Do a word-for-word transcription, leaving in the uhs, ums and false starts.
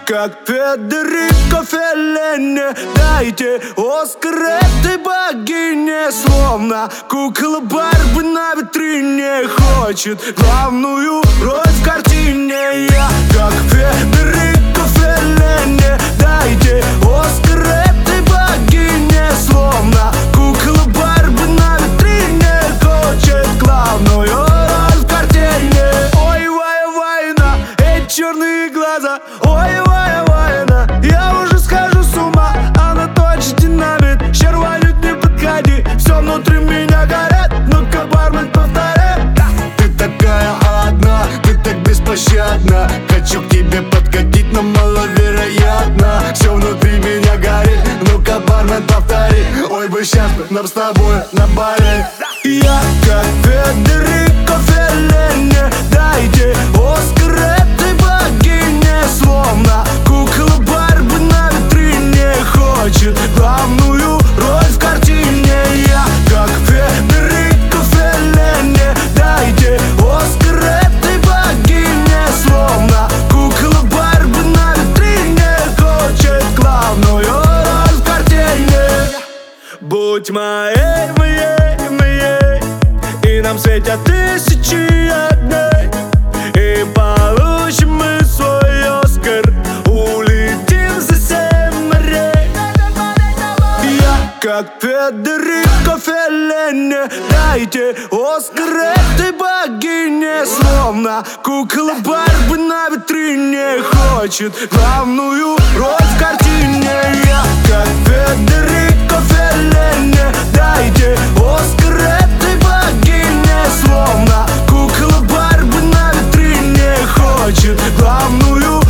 как Федерико Феллини. Дайте Оскар этой богине. Словно кукла Барби на витрине хочет главную роль в картине. Я как Федерико Феллини. Дайте Оскар этой богине. Словно кукла Барби на витрине хочет главную роль в картине. Ой, вай, вайна, эти черные глаза. Ой, вай, вайна, я уже схожу с ума. Она точно динамит, щерванит, не подходи. Все внутри меня горит, ну-ка, бармен, повтори. Ты такая одна, ты так беспощадна. Хочу к тебе подкатить, но маловероятно. Все внутри меня горит, ну-ка, бармен, повтори. Ой, бы сейчас бы нам с тобой на Бали. Я как Федерико Феллини. Дайте Оскар этой богине. Словно кукла Барби на витрине хочет главную роль в картине. Я как Федерико Феллини. Дайте Оскар этой богине. Словно кукла Барби на витрине хочет главную роль в картине. Будь моей, моей, моей, и нам светят тысячи огней. И получим мы свой Оскар, улетим за семь морей. Я как Федерико Феллини. Дайте Оскар этой богине. Словно кукла Барби на витрине хочет главную роль в картине. Я как Федерико Феллини. Дайте Оскар этой богине. Словно кукла Барби на витрине хочет главную